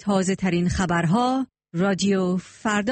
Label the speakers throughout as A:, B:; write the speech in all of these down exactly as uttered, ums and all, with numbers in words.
A: تازه ترین خبرها رادیو فردا.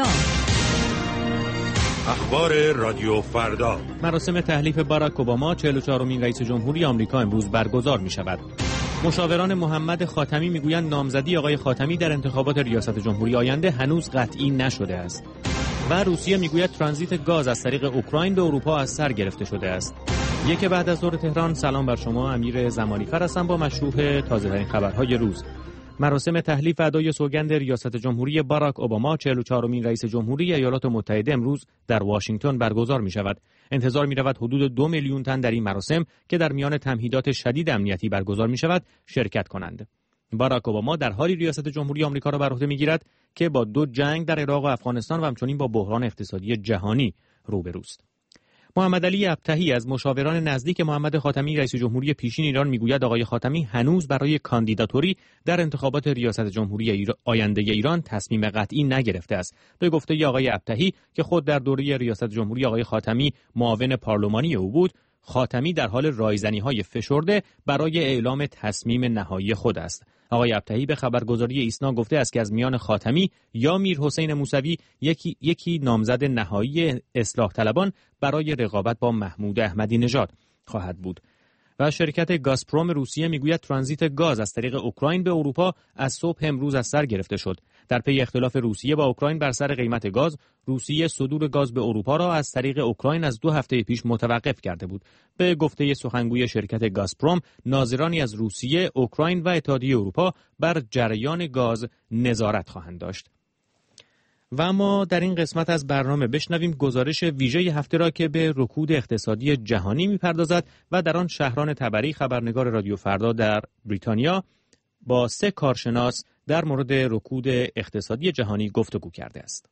B: اخبار رادیو فردا.
C: مراسم تحلیف باراک اوباما چهل و چهارمین رئیس جمهوری آمریکا امروز برگزار می شود. مشاوران محمد خاتمی میگویند نامزدی آقای خاتمی در انتخابات ریاست جمهوری آینده هنوز قطعی نشده است. و روسیه میگوید ترانزیت گاز از طریق اوکراین به اروپا از سر گرفته شده است. یک بعد از ظهر تهران. سلام بر شما، امیر زمانیفر هستم با مشروح تازه‌ترین خبرهای روز. مراسم تحلیف ادای سوگند ریاست جمهوری باراک اوباما چهل و چهارمین رئیس جمهوری ایالات متحده امروز در واشنگتن برگزار می شود. انتظار می رود حدود دو میلیون تن در این مراسم که در میان تمهیدات شدید امنیتی برگزار می شود شرکت کنند. باراک اوباما در حالی ریاست جمهوری آمریکا را بر عهده می گیرد که با دو جنگ در عراق و افغانستان و همچنین با بحران اقتصادی جهانی روبروست. محمد علی ابطحی از مشاوران نزدیک محمد خاتمی رئیس جمهوری پیشین ایران میگوید آقای خاتمی هنوز برای کاندیداتوری در انتخابات ریاست جمهوری ایران آینده ایران تصمیم قطعی نگرفته است. به گفته آقای ابطحی که خود در دوره ریاست جمهوری آقای خاتمی معاون پارلمانی او بود، خاتمی در حال رایزنی‌های فشرده برای اعلام تصمیم نهایی خود است. آقای ابطحی به خبرگزاری ایسنا گفته است که از میان خاتمی یا میرحسین موسوی یکی یکی نامزد نهایی اصلاح طلبان برای رقابت با محمود احمدی نژاد خواهد بود. و شرکت گازپروم روسیه میگوید ترانزیت گاز از طریق اوکراین به اروپا از صبح امروز از سر گرفته شد. در پی اختلاف روسیه با اوکراین بر سر قیمت گاز، روسیه صدور گاز به اروپا را از طریق اوکراین از دو هفته پیش متوقف کرده بود. به گفته سخنگوی شرکت گازپروم، ناظرانی از روسیه، اوکراین و اتحادیه اروپا بر جریان گاز نظارت خواهند داشت. و ما در این قسمت از برنامه بشنویم گزارش ویژه هفته را که به رکود اقتصادی جهانی می‌پردازد و در آن شهران تبری خبرنگار رادیو فردا در بریتانیا با سه کارشناس در مورد رکود اقتصادی جهانی گفتگو کرده است.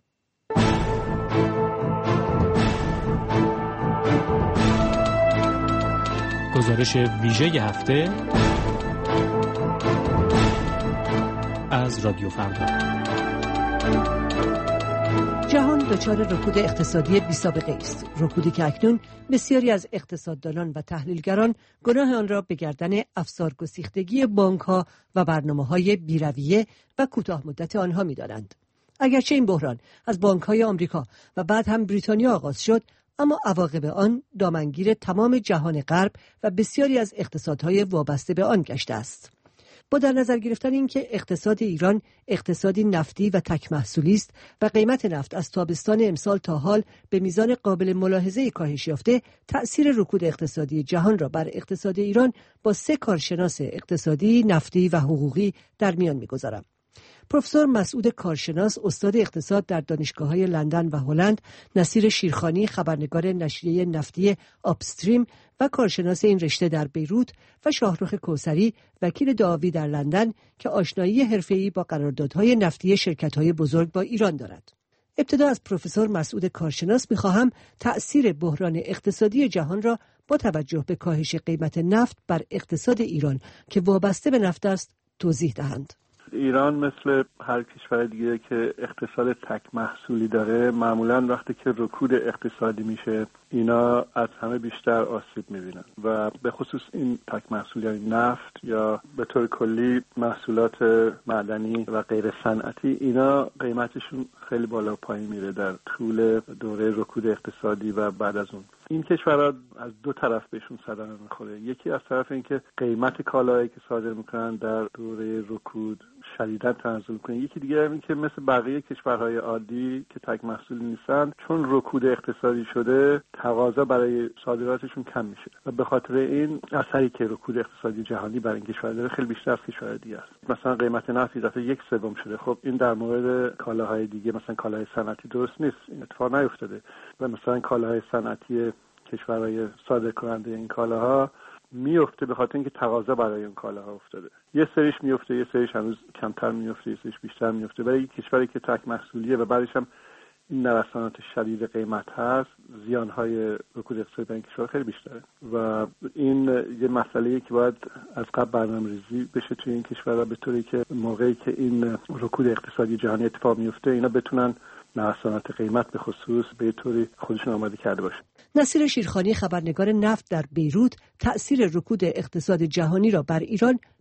C: گزارش ویژه هفته از رادیو فردا.
D: جهان دچار رکود اقتصادی بی‌سابقه است. رکودی که اکنون بسیاری از اقتصاددانان و تحلیلگران گناه آن را به گردن افسارگسیختگی بانک‌ها و برنامه‌های بی‌رویه و کوتاه مدت آنها می‌دانند. اگرچه این بحران از بانک‌های آمریکا و بعد هم بریتانیا آغاز شد، اما عواقب آن دامنگیر تمام جهان غرب و بسیاری از اقتصادهای وابسته به آن گشته است. با در نظر گرفتن اینکه اقتصاد ایران اقتصادی نفتی و تک محصولی است و قیمت نفت از تابستان امسال تا حال به میزان قابل ملاحظه‌ای کاهش یافته، تأثیر رکود اقتصادی جهان را بر اقتصاد ایران با سه کارشناس اقتصادی، نفتی و حقوقی در میان می‌گذارم. پروفسور مسعود کارشناس، استاد اقتصاد در دانشگاه‌های لندن و هلند، نصیر شیرخانی، خبرنگار نشریه نفتی آپستریم و کارشناس این رشته در بیروت، و شاهرخ کوثری، وکیل دعاوی در لندن که آشنایی حرفه‌ای با قراردادهای نفتی شرکت‌های بزرگ با ایران دارد. ابتدا از پروفسور مسعود کارشناس می‌خواهم تأثیر بحران اقتصادی جهان را با توجه به کاهش قیمت نفت بر اقتصاد ایران که وابسته به نفت است توضیح دهند.
E: ایران مثل هر کشور دیگه که اقتصاد تک محصولی داره، معمولا وقتی که رکود اقتصادی میشه اینا از همه بیشتر آسیب میبینن و به خصوص این تک محصولی یعنی نفت یا به طور کلی محصولات معدنی و غیر صنعتی، اینا قیمتشون خیلی بالا پایین میره در طول دوره رکود اقتصادی و بعد از اون. این کشورها از دو طرف بهشون صدمه میخوره. یکی از طرف این که قیمت کالایی که صادر میکنن در دوره رکود شدیداً تنزل میکنه. یکی دیگه این که مثل بقیه کشورهای عادی که تک محصول نیستن، چون رکود اقتصادی شده تقاضا برای صادراتشون کم میشه و به خاطر این اثری که رکود اقتصادی جهانی برای این کشور داره خیلی بیشتر از کشورهای دیگه است. مثلا قیمت نفت دفعه یک سوم شده. خب این در مورد کالاهای دیگه مثلا کالاهای صنعتی درست نیست، این اتفاق نیفتاده. و مثلا کالاهای صنعتی کشورهای صادر کننده این کالاها میفته به خاطر اینکه تقاضا برای اون کالاها افتاده. یه سریش میفته، یه سریش هنوز کمتر میفته، یه سریش بیشتر میفته. برای یک کشوری که تک محصولیه و بعدش هم این نوسانات شدید قیمت هست، زیانهای رکود اقتصادی در این کشور خیلی بیشتره و این یه مسئله‌ای که باید از قبل برنامه‌ریزی بشه توی این کشور به طوری که موقعی که این رکود اقتصادی جهانی اتفاق میفته اینا بتونن نوسانات قیمت به خصوص به طوری خودشون آماده کرده باشه.
D: نصیر شیرخانی، خبرنگار نفت در بیروت، تأثیر رکود اقتصاد جهانی را بر ایران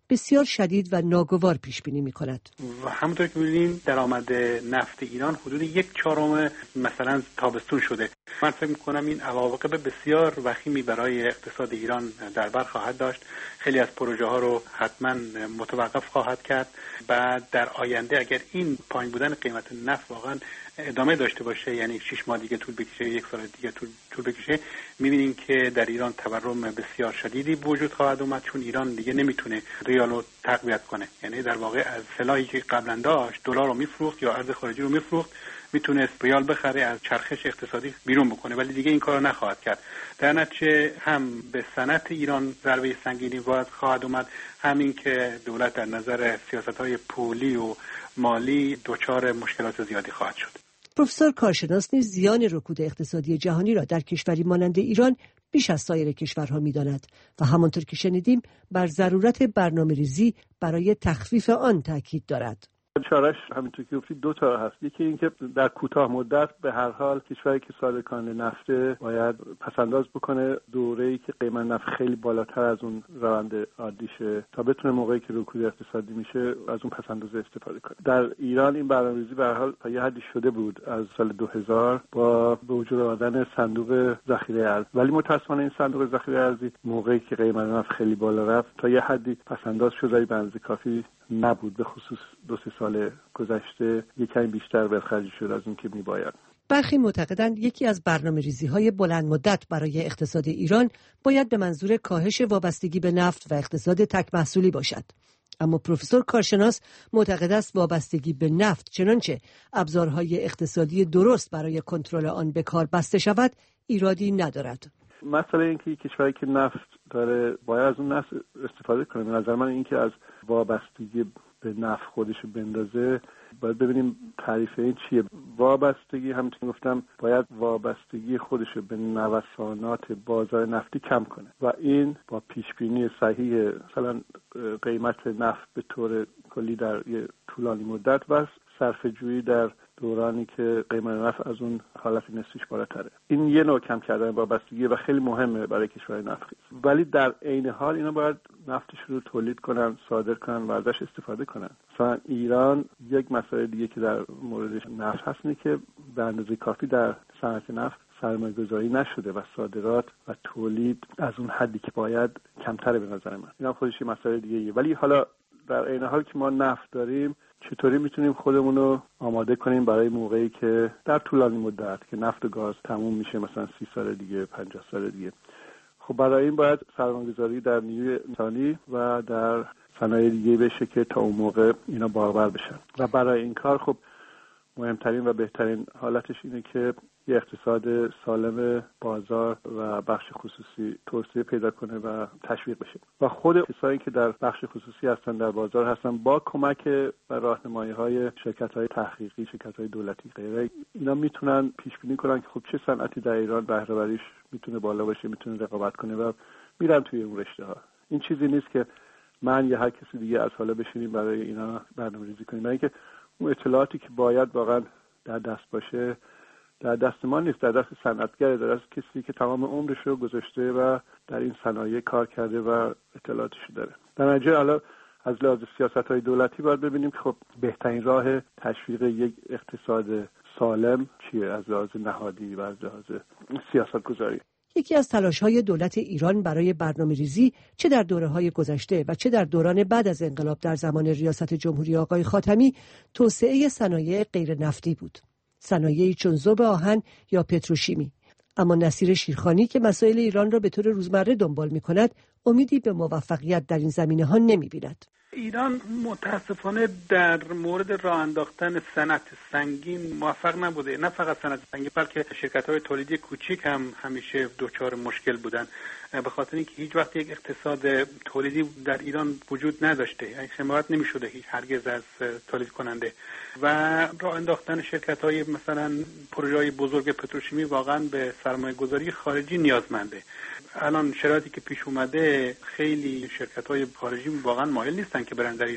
D: بسیار شدید و ناگوار پیش بینی می‌کند.
F: و همونطور که می‌بینیم درآمد نفت ایران حدود یک چهارم مثلا تابستون شده. من فکر می‌کنم این عواقب بسیار وخیمی برای اقتصاد ایران در بر خواهد داشت. خیلی از پروژه‌ها رو حتما متوقف خواهد کرد. بعد در آینده اگر این پایین بودن قیمت نفت واقعا ادامه داشته باشه، یعنی شش ماه دیگه طول بکشه، یک سال دیگه طول, طول بکشه، می‌بینیم که در ایران تورم بسیار شدیدی به وجود خواهد اومد، چون ایران دیگه نمیتونه ریال رو تقویت کنه. یعنی در واقع از سلاحی که قبلا داشت دلار رو میفروخت یا ارز خارجی رو میفروخت، میتونست ریال بخره، از چرخش اقتصادی بیرون بکنه، ولی دیگه این کارو نخواهد کرد. در نتیجه هم به صنعت ایران ضربه سنگینی وارد خواهد اومد، همین که دولت در نظر سیاست‌های پولی و مالی دچار مشکلات زیادی خواهد شد.
D: پروفسور کارشناس نیز زیان رکود اقتصادی جهانی را در کشوری مانند ایران بیش از سایر کشورها می‌داند و همانطور که شنیدیم بر ضرورت برنامه‌ریزی برای تخفیف آن تاکید دارد.
E: چارش همینطور که گفتی دو تا هست. یکی این که در کوتاه مدت به هر حال کشوری که صادرکننده نفته باید پس‌انداز بکنه دوره‌ای که قیمت نفت خیلی بالاتر از اون روند عادیشه تا بتونه موقعی که رکود اقتصادی میشه از اون پس‌انداز استفاده کنه. در ایران این برنامه‌ریزی به هر حال تا یه حدی شده بود از سال دو هزار با به وجود آمدن صندوق ذخیره ارز، ولی متأسفانه این صندوق ذخیره ارزی موقعی که قیمت نفت خیلی بالا رفت تا یه حدی پس‌انداز شد ولی به اندازه کافی نبود، به خصوص دو سه سال گذشته یکم بیشتر بخرج شد از اون که میباید.
D: برخی معتقدند یکی از برنامه‌ریزی‌های بلند مدت برای اقتصاد ایران باید به منظور کاهش وابستگی به نفت و اقتصاد تک محصولی باشد. اما پروفسور کارشناس معتقد است وابستگی به نفت چنانچه ابزارهای اقتصادی درست برای کنترل آن به کار بسته شود ایرادی ندارد.
E: مسئله این که کشوری که نفت داره باید از اون نفت استفاده کنه. به نظر من این که از وابستگی به نفت خودش بندازه، باید ببینیم تعریف این چیه. وابستگی همونطور که گفتم باید وابستگی خودش به نوسانات بازار نفتی کم کنه و این با پیشبینی صحیح مثلا قیمت نفت به طور کلی در یه طولانی مدت و صرفه‌جویی در دورانی که قیمت نفت از اون حالت نسبیش بالاتره. این یه نوع کم کردن وابستگی و خیلی مهمه برای کشور نفتخیز. ولی در عین حال اینا باید نفتش رو تولید کنن، صادر کنن و ازش استفاده کنن. مثلا ایران یک مسئله دیگه که در موردش نفت هست اینه که به اندازه کافی در صنعت نفت سرمایه‌گذاری نشده و صادرات و تولید از اون حدی که باید کمتره به نظر من. اینا خودش یه مسئله دیگه‌ایه. ولی حالا در عین حال که ما نفت داریم چطوری میتونیم خودمون رو آماده کنیم برای موقعی که در طولانی مدت که نفت و گاز تموم میشه، مثلا سی سال دیگه، پنجاه سال دیگه. خب برای این باید سرمایه‌گذاری در نیروی انسانی و در صنایع دیگه بشه که تا اون موقع اینا بارور بشن و برای این کار خب مهمترین و بهترین حالتش اینه که یه اقتصاد سالم بازار و بخش خصوصی توسعه پیدا کنه و تشویق بشه و خود کسایی که در بخش خصوصی هستن در بازار هستن با کمک و راهنمایی‌های شرکت‌های تحقیقی، شرکت‌های دولتی غیره اینا میتونن پیش بینی کنن که خب چه صنعتی در ایران بهره وریش میتونه بالا باشه، میتونه رقابت کنه و میرن توی اون رشته‌ها. این چیزی نیست که من یا هر کسی دیگه از حالا بشینیم برای اینا برنامه‌ریزی کنیم، برای اینکه اون اطلاعاتی که باید واقعا در دست باشه در دست ما نیست، در دست صنعتگره، در دست کسی که تمام عمرش رو گذاشته و در این صنایع کار کرده و اطلاعاتش داره. در نتیجه حالا از لحاظ سیاست‌های دولتی باید ببینیم که خب بهترین راه تشویق یک اقتصاد سالم چیه از لحاظ نهادی و از لحاظ سیاست‌گذاری.
D: یکی از تلاش‌های دولت ایران برای برنامه‌ریزی چه در دوره‌های گذشته و چه در دوران بعد از انقلاب در زمان ریاست جمهوری آقای خاتمی توسعه صنایع غیر نفتی بود. صنایعی چون ذوب آهن یا پتروشیمی. اما نصیر شیرخانی که مسائل ایران را به طور روزمره دنبال می‌کند، امیدی به موفقیت در این زمینه‌ها نمی‌بیند.
F: ایران متاسفانه در مورد راه انداختن صنعت سنگین موفق نبوده. نه فقط صنعت سنگین بلکه شرکت‌های تولیدی کوچیک هم همیشه دچار مشکل بودن، به خاطر اینکه هیچ وقت یک اقتصاد تولیدی در ایران وجود نداشته، یعنی حمایت نمی‌شده هیچ هرگز از تولید کننده و راه انداختن شرکت‌های مثلا پروژه‌های بزرگ پتروشیمی واقعا به سرمایه‌گذاری خارجی نیازمنده. الان شرایطی که پیش اومده خیلی شرکت‌های خارجی واقعا مایل نیستن که برن در ایران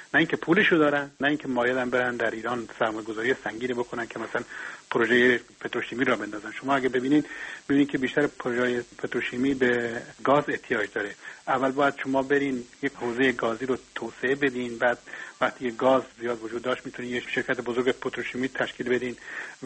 F: نه اینکه پولشو دارن، نه اینکه مایلن برن در ایران سرمایه‌گذاری سنگینی بکنن که مثلا پروژه پتروشیمی را بندازن. شما اگه ببینید ببینید که بیشتر پروژه پتروشیمی به گاز احتیاج داره. اول باید شما برین یک حوزه گازی رو توسعه بدین، بعد وقتی گاز زیاد وجود داشت میتونید یه شرکت بزرگ پتروشیمی تشکیل بدین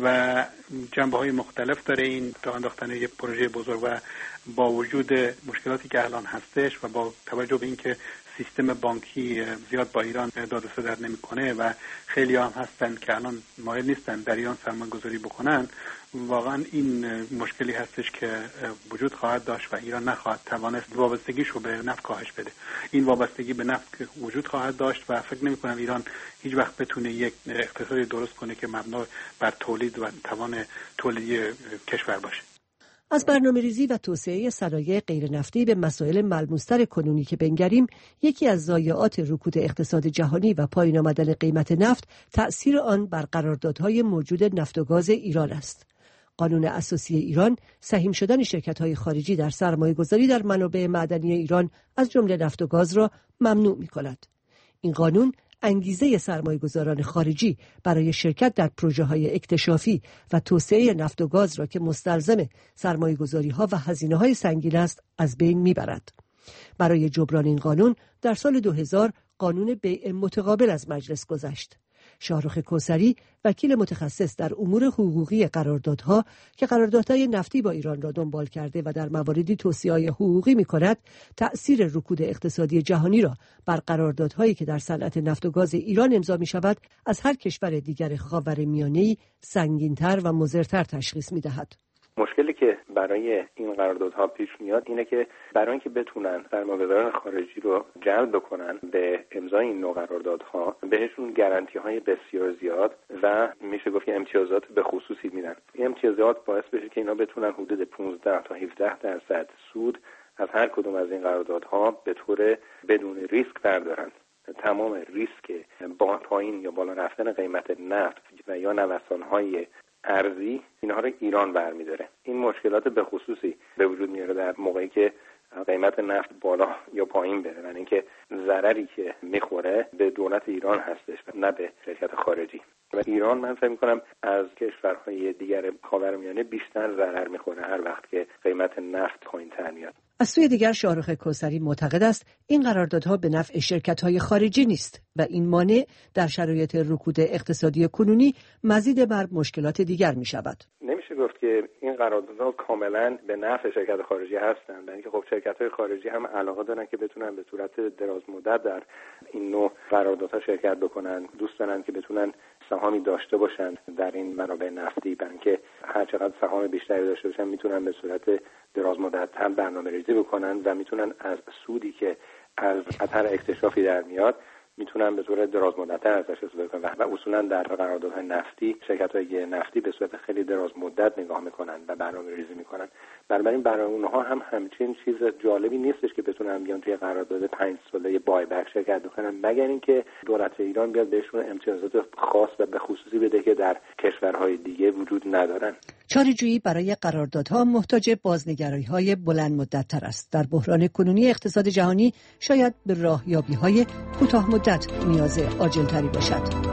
F: و جنبه‌های مختلف داره این تا انداختن یک پروژه بزرگ. و با وجود مشکلاتی که الان هستش و با توجه به اینکه سیستم بانکی زیاد با ایران داد و ستد نمیکنه و خیلی هم هستن که الان مایل نیستن در ایران سرمایه گذاری بکنن، واقعا این مشکلی هستش که وجود خواهد داشت و ایران نخواهد توانست وابستگیش رو به نفت کاهش بده. این وابستگی به نفت وجود خواهد داشت و فکر نمی کنم ایران هیچ وقت بتونه یک اقتصادی درست کنه که مبنا بر تولید و توان تولیدی کشور باشه.
D: از برنامه‌ریزی و توسعه صنایع غیر نفتی به مسائل ملموس‌تر کنونی که بنگریم، یکی از ضایعات رکود اقتصاد جهانی و پایین آمدن قیمت نفت تأثیر آن بر قراردادهای موجود نفت و گاز ایران است. قانون اساسی ایران سهیم شدن شرکت‌های خارجی در سرمایه‌گذاری در منابع معدنی ایران از جمله نفت و گاز را ممنوع می‌کند. این قانون انگیزه سرمایه‌گذاران خارجی برای شرکت در پروژه‌های اکتشافی و توسعه نفت و گاز را که مستلزم سرمایه‌گذاری‌ها و هزینه‌های سنگین است از بین می‌برد. برای جبران این قانون در سال دو هزار قانون بیع متقابل از مجلس گذشت. شاهرخ کوثری، وکیل متخصص در امور حقوقی قراردادها که قراردادهای نفتی با ایران را دنبال کرده و در مواردی توصیه‌های حقوقی می‌کند، تأثیر رکود اقتصادی جهانی را بر قراردادهایی که در صنعت نفت و گاز ایران امضا می‌شود از هر کشور دیگر خاورمیانه‌ای سنگین‌تر و مضرتر تشخیص می‌دهد.
G: مشکلی که برای این قراردادها پیش میاد اینه که برای اینکه بتونن سرمایه‌گذاران خارجی رو جلب بکنن به امضای این نوع قراردادها، بهشون گارانتی‌های بسیار زیاد و میشه گفت امتیازات به خصوصی میدن. این امتیازات باعث بشه که اینا بتونن حدود پانزده تا هفده درصد سود از هر کدوم از این قراردادها به طور بدون ریسک بردارن. تمام ریسک با پایین یا بالا رفتن قیمت نفت و یا نوسان‌های ارزی اینها رو ایران برمی‌داره. این مشکلات به خصوصی به وجود میاره در موقعی که قیمت نفت بالا یا پایین بره، یعنی اینکه ضرری که میخوره به دولت ایران هستش و نه به شرکت خارجی. و ایران من فکر می‌کنم از کشورهای دیگر خاورمیانه بیشتر ضرر میخوره هر وقت که قیمت نفت پایین‌تر میاد.
D: از سوی دیگر شاهرخ کوثری معتقد است این قراردادها به نفع شرکت‌های خارجی نیست و این مانع در شرایط رکود اقتصادی کنونی مزید بر مشکلات دیگر می‌شود.
G: نمیشه گفت که این قراردادها کاملا به نفع شرکت خارجی هستند، یعنی که خب شرکت‌های خارجی هم علاقه دارن که بتونن به صورت دراز مدت در این نوع قراردادها شرکت بکنن، دوست دارن که بتونن سهامی داشته باشند در این منابع نفتی، برای اینکه هر چقدر سهام بیشتری داشته باشن میتونن به صورت دراز مدت هم برنامه‌ریزی بکنن و میتونن از سودی که از هر اکتشافی در میاد میتونن به طور دراز مدت ازش استفاده کنن و اصولا در قراردادهای نفتی شرکت‌های نفتی به صورت خیلی دراز مدت نگاه میکنن و برنامه‌ریزی میکنن. بنابراین برای اونها هم همچین چیز جالبی نیستش که بتونن بیان توی قرارداد پنج ساله بای بک شرکت بکنن، مگر اینکه دولت ایران بیاد بهشون امتیازات خاص و به خصوصی بده که در کشورهای دیگه وجود ندارن.
D: چاره‌جویی برای قراردادها محتاج بازنگری‌های بلند مدت‌تر است. در بحران کنونی اقتصاد جهانی شاید به راهیابی‌های کوتاه مدت نیاز عاجل‌تری باشد.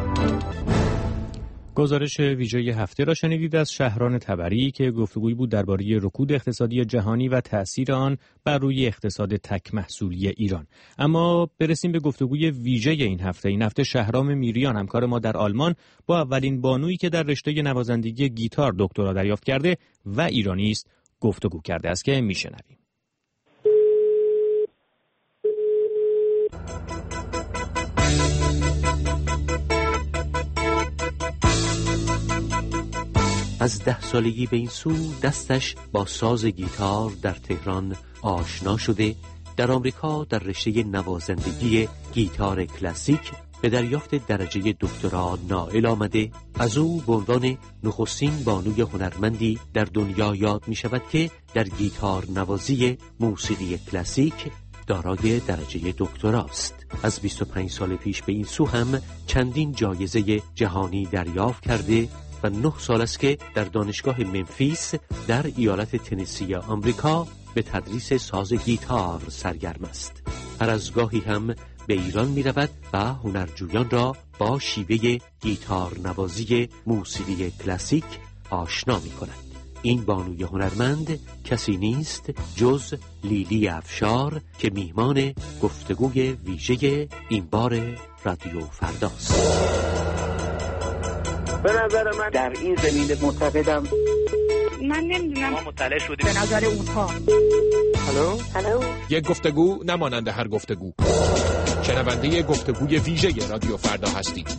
C: گزارش ویژه هفته را شنیدید از شهران تبری که گفتگویی بود درباره رکود اقتصادی جهانی و تأثیر آن بر روی اقتصاد تک محصولی ایران. اما برسیم به گفتگوی ویژه این هفته. این هفته شهرام میریان، همکار ما در آلمان، با اولین بانویی که در رشته نوازندگی گیتار دکترا دریافت کرده و ایرانی است گفتگو کرده است که میشنویم.
H: از ده سالگی به این سو دستش با ساز گیتار در تهران آشنا شده، در آمریکا در رشته نوازندگی گیتار کلاسیک به دریافت درجه دکترا نائل آمده. از او به عنوان نخستین بانوی هنرمندی در دنیا یاد می شود که در گیتار نوازی موسیقی کلاسیک دارای درجه دکتراست. از بیست و پنج سال پیش به این سو هم چندین جایزه جهانی دریافت کرده و نه سال است که در دانشگاه ممفیس در ایالت تنسی آمریکا به تدریس ساز گیتار سرگرم است. هر از گاهی هم به ایران می رود و هنرجویان را با شیوه گیتار نوازی موسیقی کلاسیک آشنا می کند. این بانوی هنرمند کسی نیست جز لیلی افشار که میهمان گفتگوی ویژه این بار رادیو فرداست.
I: به نظر من در این زمینه معتقدم
J: من نمیدونم
K: ما مطلع شدیم
J: به نظر اونها.
I: هلو
J: هلو
L: یک گفتگو نمانند هر گفتگو. شنونده گفتگوی ویژه رادیو فردا هستید.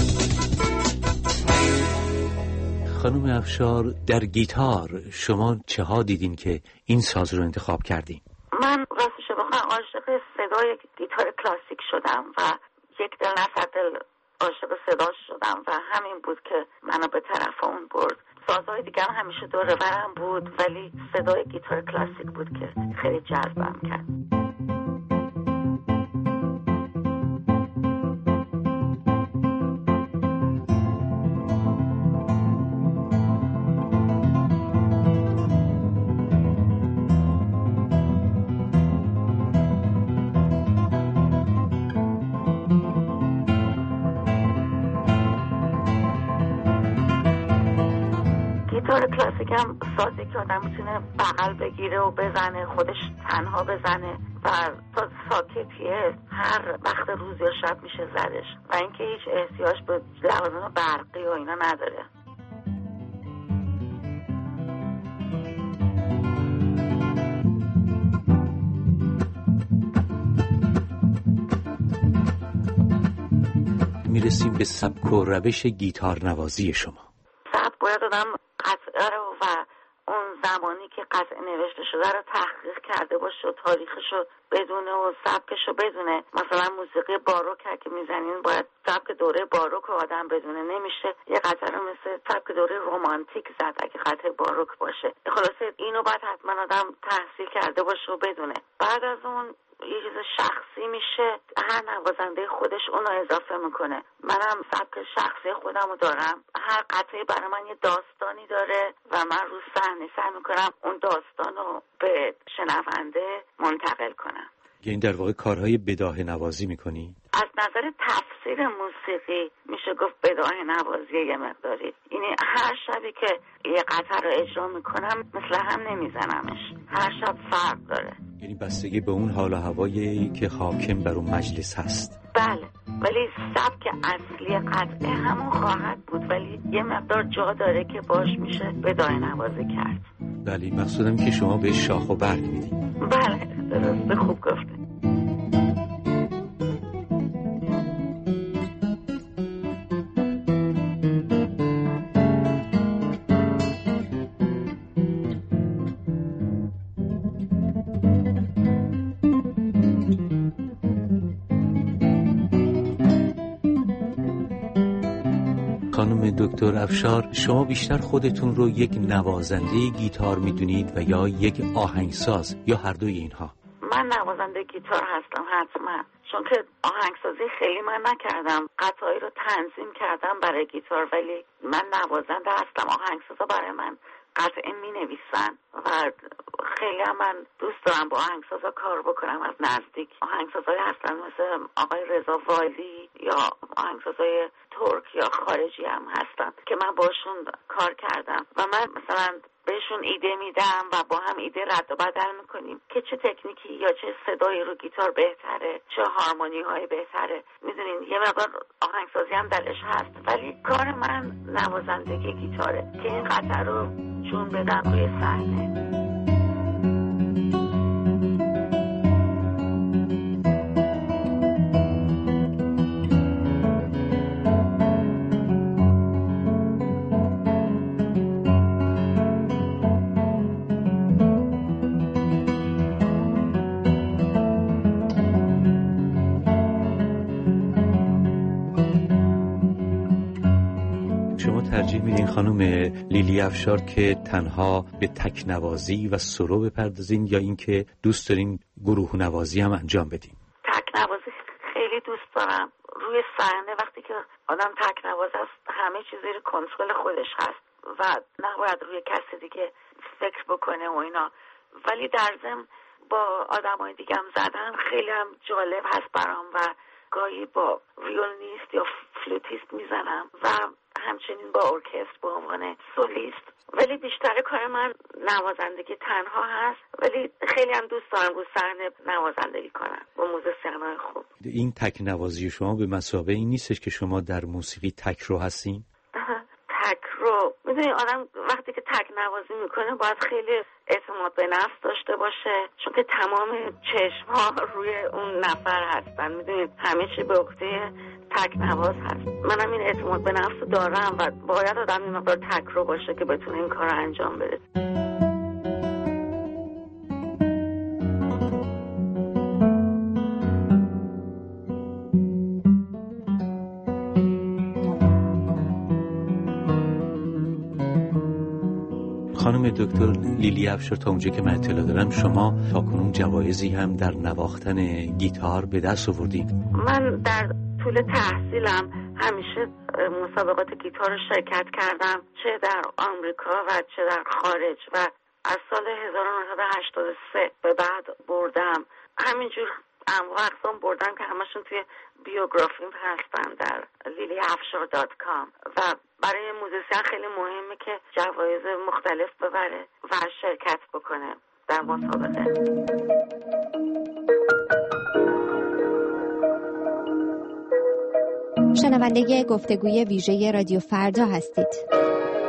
H: خانم افشار، در گیتار شما چه ها دیدین که این ساز رو انتخاب کردین؟
M: من راستش بخوام عاشق صدای گیتار کلاسیک شدم و یک دل نصد دل عاشق صداش شدم و همین بود که منو به طرف اون برد. سازهای دیگه هم همیشه دور و برم بود ولی صدای گیتار کلاسیک بود که خیلی جذبم کرد. گیتار کلاسیک هم سازی که آدم میتونه بغل بگیره و بزنه، خودش تنها بزنه و ساز ساکتیه، هر وقت روز یا شب میشه زدش و اینکه هیچ احتیاج به لوازم برقی و اینا نداره.
H: میرسیم به سبک و روش گیتار نوازی شما.
M: سبک باید آدم قطعه رو و اون زمانی که قطعه نوشته شده رو تحقیق کرده باشه و تاریخش رو بدونه و سبکش رو بدونه. مثلا موسیقی باروک که میزنین باید سبک دوره باروک رو آدم بدونه. نمیشه یه قطعه رو مثل سبک دوره رومانتیک زد اگه قطعه باروک باشه. خلاصه اینو باید حتما آدم تحصیل کرده باشه و بدونه. بعد از اون یه چیز شخصی میشه، هر نوازنده خودش اونو اضافه میکنه. منم سبک شخصی خودم رو دارم، هر قطعه برای من یه داستانی داره و من رو صحنه سعی میکنم اون داستان رو به شنونده منتقل کنم.
H: یعنی در واقع کارهای بداهه نوازی میکنی؟
M: از نظر تفسیر موسیقی میشه گفت بداهه نوازی یه مقداری. یعنی هر شبی که یه قطعه رو اجرا میکنم مثل هم نمیزنمش، هر شب فرق داره.
H: یعنی بستگی به اون حال و هوایی که حاکم بر اون مجلس هست.
M: بله، ولی سبک اصلی قطعه همون خواهد بود ولی یه مقدار جا داره که باش میشه بداهه نوازی کرد.
H: بله، مقصودم که شما به شاخ و برگ میدید.
M: بله درسته، خوب گفته.
H: خانم دکتر افشار، شما بیشتر خودتون رو یک نوازنده گیتار میدونید و یا یک آهنگساز یا هر دوی اینها؟
M: من نوازنده گیتار هستم حتما، چون که آهنگسازی خیلی من نکردم. قطعه‌ای رو تنظیم کردم برای گیتار ولی من نوازنده هستم. آهنگسازا برای من قطعه می نویسن و خیلی هم من دوست دارم با آهنگسازا کار بکنم از نزدیک. آهنگسازایی هستن مثل آقای رضا والی یا آهنگسازای ترک یا خارجی هم هستن که من باشون کار کردم و من مثلا بهشون ایده میدم و با هم ایده رد و بدل میکنیم که چه تکنیکی یا چه صدایی رو گیتار بهتره، چه هارمونی های بهتره. میدونین یه مقدار آهنگسازی هم درش هست ولی کار من نوازندگی گیتاره که این قطعه رو جون بدم روی صحنه.
H: ترجیح میدین خانم لیلی افشار که تنها به تک نوازی و سولو بپردازین یا اینکه دوست دارین گروه نوازی هم انجام بدین؟
M: تک نوازی خیلی دوست دارم. روی صحنه وقتی که آدم تک نواز است همه چیز زیر کنترل خودش هست و نباید روی کسی دیگه فکر بکنه و اینا. ولی در ضمن با آدمای دیگه هم زدن خیلی هم جالب هست برام و گاهی با ویولنیست یا فلوتیست میزنم و همچنین با ارکستر به عنوان سولیست، ولی بیشتر کار من نوازندگی تنها هست، ولی خیلی هم دوست دارم رو صحنه نوازندگی کنم با موزیسین‌های خوب.
H: این تک نوازی شما به مثابه این نیستش که شما در موسیقی تک رو هستین؟
M: تک رو میدونی آدم وقتی که تک نوازی میکنه باید خیلی اعتماد به نفس داشته باشه، چون که تمام چشم ها روی اون نفر هستن. میدونید همه چی به عهده تک نواز هست. منم این اعتماد به نفس دارم و باید آدم این مقدار تک رو باشه که بتونه این کار رو انجام بده.
H: خانم دکتر لیلی افشار، تا اونجا که من اطلاع دارم شما تاکنون جوایزی هم در نواختن گیتار به دست آوردید.
M: من در طول تحصیلم همیشه مسابقات گیتار رو شرکت کردم، چه در آمریکا و چه در خارج، و از سال هزار و نهصد و هشتاد و سه به بعد بردم. همینجور انواع اقسام بردم که همشون توی بیوگرافیم هستن در لیلی افشار دات کام و برای موزیسین خیلی مهمه که جوایز مختلف ببره و شرکت بکنه در مسابقه.
K: شنونده گفتگوی ویژه رادیو فردا هستید.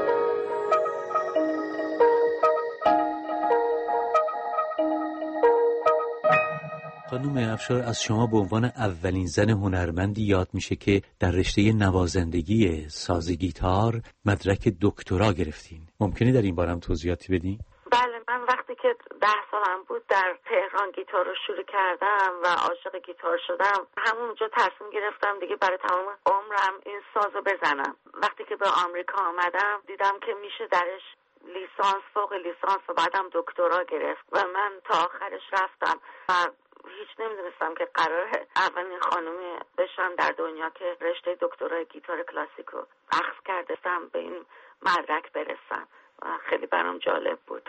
H: خانم افشار، از شما به عنوان اولین زن هنرمندی یاد میشه که در رشته نوازندگی ساز گیتار مدرک دکترا گرفتین. ممکنه در این بارم توضیحاتی بدین؟
M: بله، من وقتی که ده سالم بود در تهران گیتار رو شروع کردم و عاشق گیتار شدم. همونجا تصمیم گرفتم دیگه برای تمام عمرم این سازو بزنم. وقتی که به آمریکا آمدم دیدم که میشه درش لیسانس، فوق لیسانس و بعدم دکترا گرفت و من تا آخرش رفتم و هیچ نمیدونستم که قراره اولین خانومی بشم در دنیا که رشته دکترای گیتار کلاسیک رو اخذ کردستم به این مدرک برسم و خیلی برام جالب بود.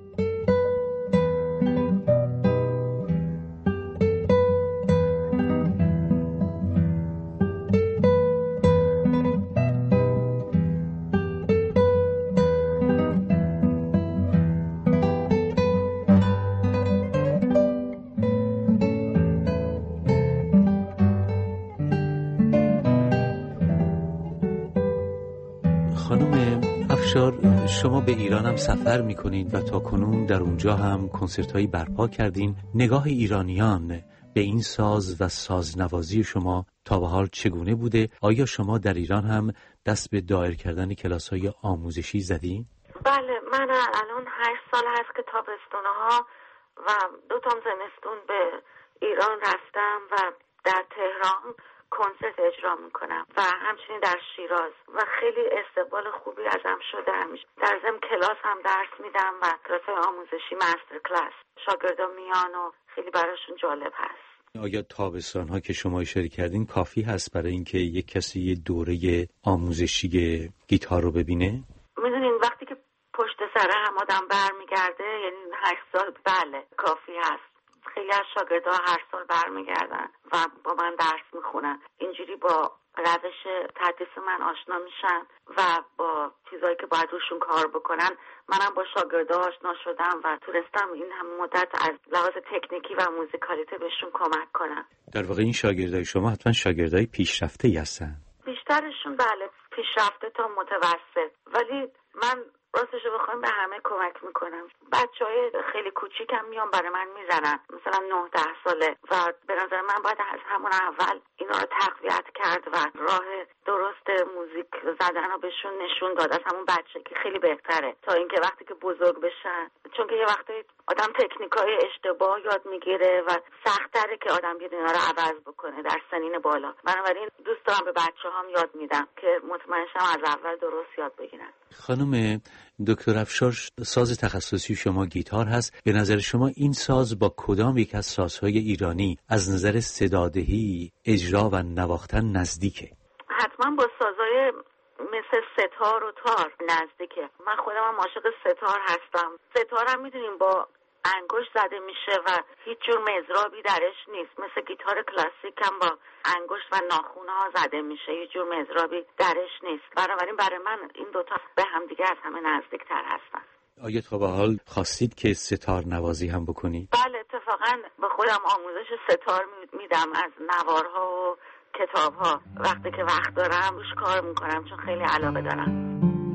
H: خانم افشار، شما به ایران هم سفر میکنین و تا کنون در اونجا هم کنسرت هایی برپا کردین. نگاه ایرانیان به این ساز و سازنوازی شما تا به حال چگونه بوده؟ آیا شما در ایران هم دست به دایر کردن کلاس های آموزشی زدین؟
M: بله، من الان هشت سال هست که تابستونه ها و دو تا زمستون به ایران رفتم و در تهران کنسرت اجرا میکنم و همچنین در شیراز و خیلی استقبال خوبی ازم شده. همیشه در ضمن کلاس هم درس میدم و کلاس‌های آموزشی، مستر کلاس، شاگردا میان و خیلی براشون جالب هست.
H: آیا تابستان ها که شما اشاره کردین کافی هست برای اینکه یک کسی یه دوره آموزشی گیتار رو ببینه؟
M: میدونین وقتی که پشت سر هم آدم برمیگرده، یعنی هشت سال، بله کافی هست. خیلی از شاگردها هر سال برمیگردن و با من درس میخونن. اینجوری با روش تدریس من آشنا میشن و با چیزایی که باید روشون کار بکنن. منم با شاگردها آشنا شدم و تونستم این هم مدت از لحاظ تکنیکی و موزیکالیته بهشون کمک کنم.
H: در واقع این شاگردای شما حتما شاگردای پیشرفته‌ای هستن.
M: بیشترشون بله پیشرفته تا متوسط، ولی من راستش رو بخوایم به همه کمک میکنم. بچهای خیلی کوچیکم میان برای من میزنن، مثلا نه ده ساله، و به نظر من باید از همون اول اینا رو تقویت کرد و راه درست موزیک زدن رو بهشون نشون داد از همون بچه که خیلی بهتره تا اینکه وقتی که بزرگ بشن، چون که یه وقتی آدم تکنیکای اشتباه یاد میگیره و سخت‌تره که آدم بیاد اینا رو عوض بکنه در سنین بالا. بنابراین دوست دارم به بچه‌هام یاد میدم که مطمئن شم از اول درست یاد بگیرن.
H: خانم دکتر افشار، ساز تخصصی شما گیتار هست. به نظر شما این ساز با کدام یک از سازهای ایرانی از نظر صدادهی، اجرا و نواختن نزدیکه؟
M: حتما با سازهای مثل ستار و تار نزدیکه. من خودم هم عاشق ستار هستم. ستار هم میدونیم با انگشت زده میشه و هیچ جور مضرابی درش نیست. مثل گیتار کلاسیک هم با انگشت و ناخونها زده میشه، هیچ جور مضرابی درش نیست. بنابراین برای من این دوتا به هم دیگه از همه نزدیکتر هستن.
H: آیا تا به حال خواستید که ستار نوازی هم بکنید؟
M: بله، اتفاقا به خودم آموزش ستار میدم از نوارها و کتابها. وقتی که وقت دارم روش کار میکنم چون خیلی علاقه دارم.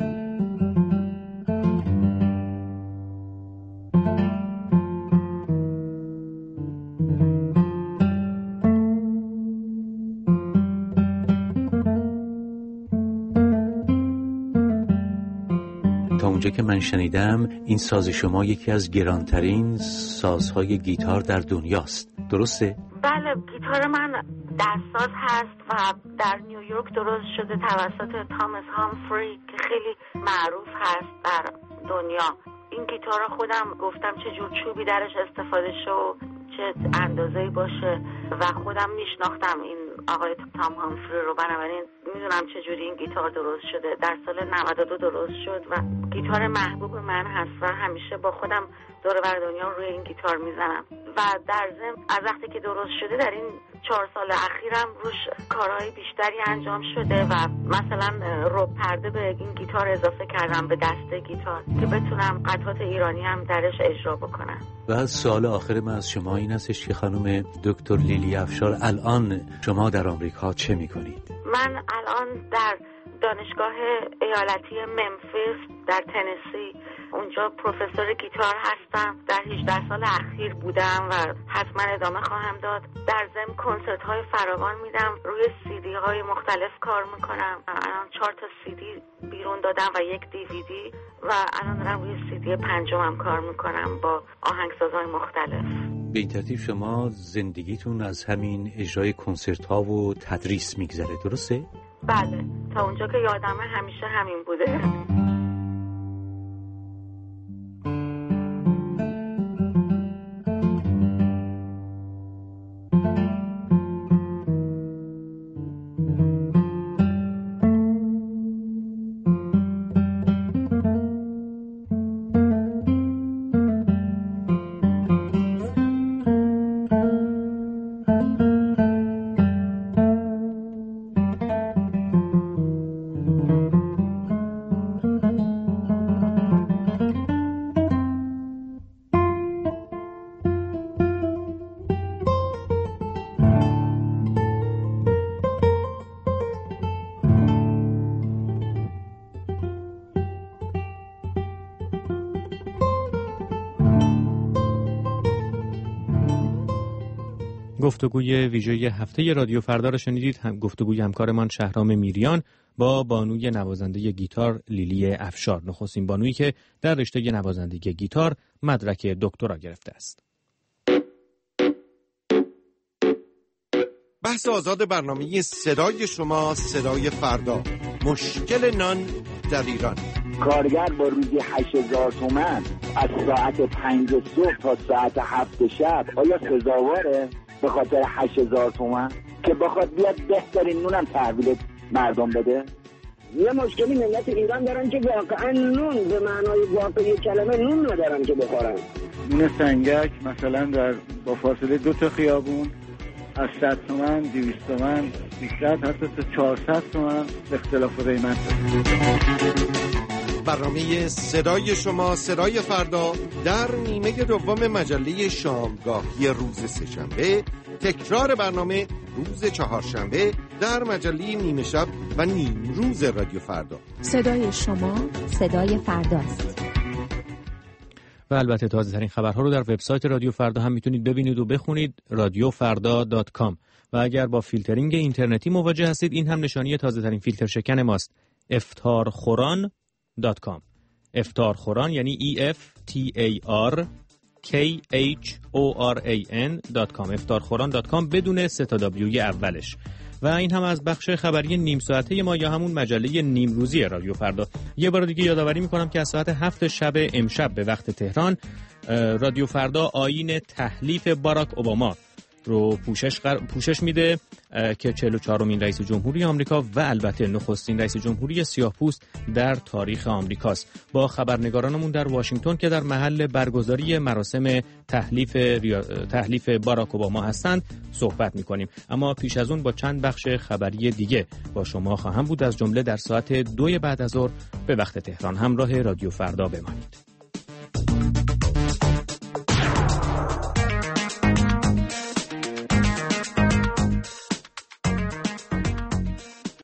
H: تا اونجا که من شنیدم این ساز شما یکی از گرانترین سازهای گیتار در دنیاست، درسته؟
M: بله، گیتار من دستساز هست و در نیویورک درست شده توسط تامس هامفری که خیلی معروف هست در دنیا. این گیتار خودم گفتم چه جور چوبی درش استفاده شه و چه اندازه‌ای باشه و خودم میشناختم این آقای تام هامفری رو، بنابراین میدونم چه جوری این گیتار درست شده. در سال نود و دو درست شد و گیتار محبوب من هست و همیشه با خودم دور و بر دنیا روی این گیتار میزنم و در ضمن از وقتی که درست شده در این چهار سال اخیرم روش کارهای بیشتری انجام شده و مثلا رو پرده به این گیتار اضافه کردم به دسته گیتار که بتونم قطعات ایرانی هم درش اجرا بکنم.
H: و سوال آخر من از شما این هستش که خانم دکتر لیلی افشار، الان شما در آمریکا چه میکنید؟
M: من الان در دانشگاه ایالتی ممفیس در تنسی اونجا پروفسور گیتار هستم. در هجده سال اخیر بودم و حتما ادامه خواهم داد. در ضمن کنسرت های فراوان میدم، روی سی دی های مختلف کار میکنم. الان چهار تا سی دی بیرون دادم و یک دی وی دی و الان دارم روی سی دی پنجمم کار میکنم با آهنگسازهای مختلف.
H: به این ترتیب شما زندگیتون از همین اجرای کنسرت ها و تدریس میگذره، درسته؟
M: بله، تا اونجا که یادمه همیشه همین بوده.
C: گفتگوی ویژه هفته رادیو فردا را شنیدید. هم گفتگوی همکارمان شهرام میریان با بانوی نوازنده گیتار لیلی افشار، نخستین بانویی که در رشته نوازندگی گیتار مدرک دکترا گرفته است.
B: بحث آزاد برنامه صدای شما، صدای فردا. مشکل نان در ایران.
N: کارگر با روزی هشت هزار تومان از ساعت پنج صبح تا ساعت هفت شب آیا سزاواره به خاطر هشت هزار تومان که بخواد بیاد بهترین نونم تحویل مردم بده؟
O: یه مشکلی ملت ایران دارن که واقعا نون به معنای واقعی کلمه نون ندارن که بخورن.
E: نون سنگک مثلا در با فاصله دو تا خیابون از صد تومن، دویست تومن، سیصد حتی تا چهارصد تومن اختلاف قیمت داره.
B: برنامه صدای شما، صدای فردا در نیمه دوم مجله شامگاهی روز سه‌شنبه، تکرار برنامه روز چهارشنبه در مجله نیمه شب و نیم روز رادیو فردا.
K: صدای شما، صدای فرداست.
C: و البته تازه ترین خبرها رو در وبسایت رادیو فردا هم میتونید ببینید و بخونید، رادیو فردا دات کام. و اگر با فیلترینگ اینترنتی مواجه هستید، این هم نشانی تازه ترین فیلتر شکن ماست، افتارخوران دات کام. افتارخوران یعنی E F T A R K H O R A N دات کام، افتارخوران دات کام بدون سه تا دبلیوی اولش. و این هم از بخش خبری نیم ساعته ما یا همون مجله نیم روزی رادیو فردا. یه بار دیگه یادآوری میکنم که از ساعت هفت شب امشب به وقت تهران، رادیو فردا آیین تحلیف باراک اوباما رو پوشش قر... پوشش میده که چهل و چهارمین رئیس جمهوری آمریکا و البته نخستین رئیس جمهوری سیاه‌پوست در تاریخ آمریکاست. با خبرنگارانمون در واشنگتن که در محل برگزاری مراسم تحلیف ریا... تحلیف باراک اوباما هستند صحبت می‌کنیم. اما پیش از اون با چند بخش خبری دیگه با شما خواهم بود، از جمله در ساعت دو بعد از ظهر به وقت تهران. همراه رادیو فردا بمانید.